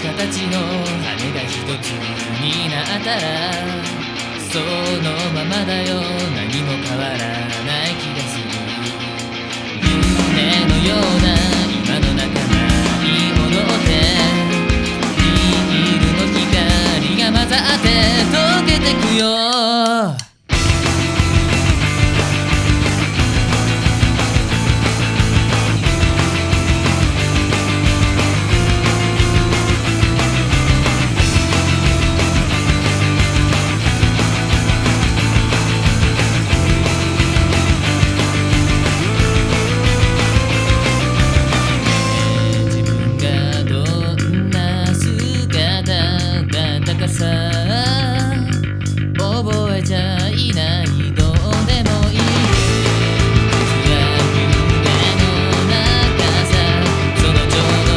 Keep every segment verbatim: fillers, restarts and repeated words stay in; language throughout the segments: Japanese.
形の羽が一つになったらそのままだよ、何も変わらない気がする。夢のような今の中ないものってビールの光が混ざって溶けてくよ。さ覚えちゃいない、どうでもいい。実は夢の中さ、そのちょうど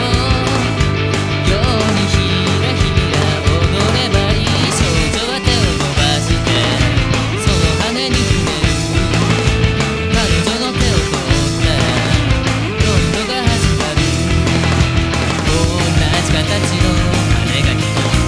ようにひらひら踊ればいい。少女は手を伸ばしてその羽に触れる。彼女の手を取ったらロンドが始まる。同じ形の羽が一つ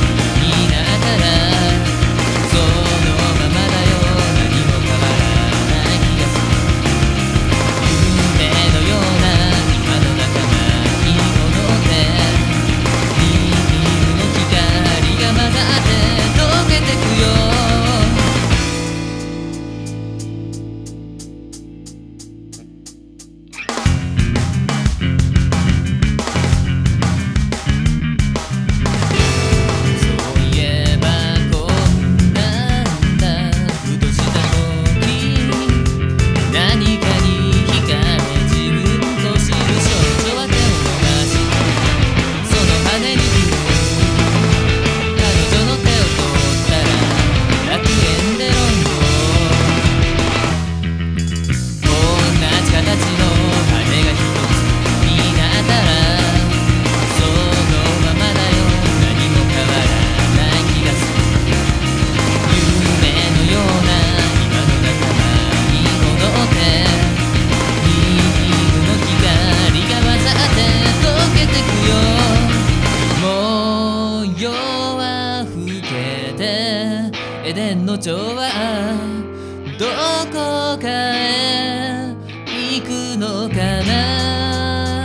エデンの蝶はどこかへ行くのかな。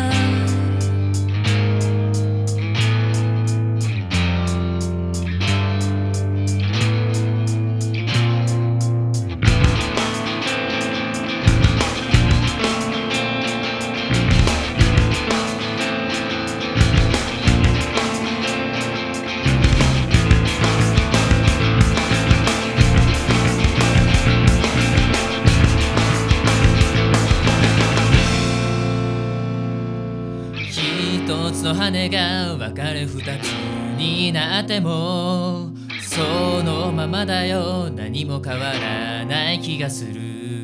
一つの羽が分かれ二つになってもそのままだよ、何も変わらない気がする。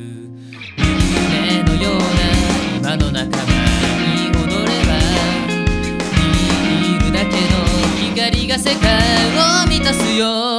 夢のような今の仲間に踊ればビールだけの光が世界を満たすよ。